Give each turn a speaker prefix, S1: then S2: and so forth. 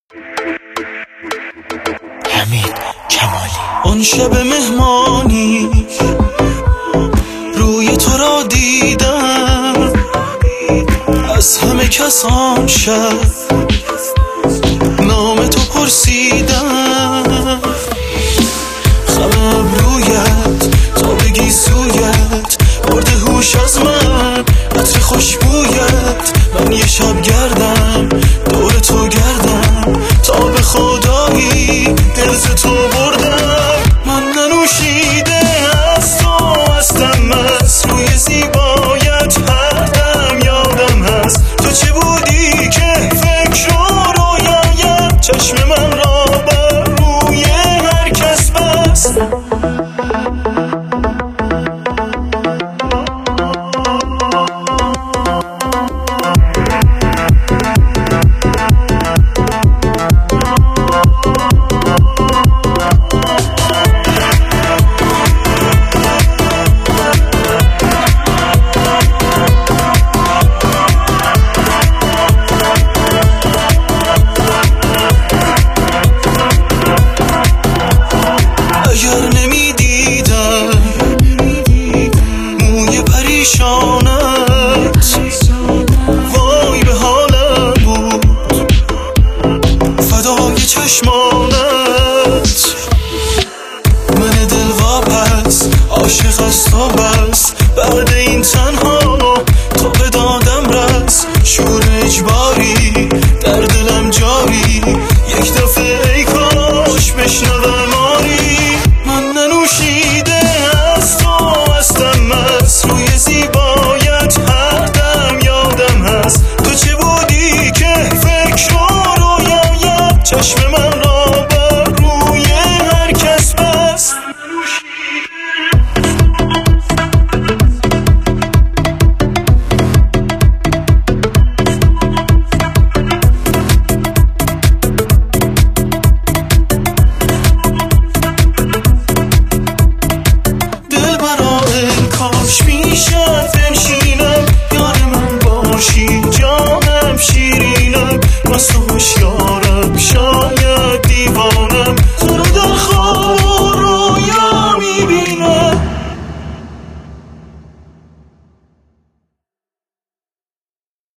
S1: حمید کمالی. اون شب مهمانی روی تو را دیدم، از همه کسان شب نام تو پرسیدم. خم ابرویت تا بگی سویت برده هوش از من، عطر خوشبویت. من یه شب گردم دور تو گردم تا به خدایی دل ز تو بردم. من ننوشیده از تو هستم مست، روی زیبایت هر دم یادم هست. تو چه بودی که فکر و رویایت چشم من را بر روی هر کس بست. اگر نمی دیدم موی پریشانت، وای به حالم بود فدای چشمانت. من دل واپس عاشق از تو بس، بعد این تنها تو به دادم رس. شور اجباری در دلم جاری، یک دفعه ای کاش بشنوم آری. من ننوشیده از تو هستم مست، روی زیبایت هر دم یادم هست. تو چه بودی که فکر و رویایت چشم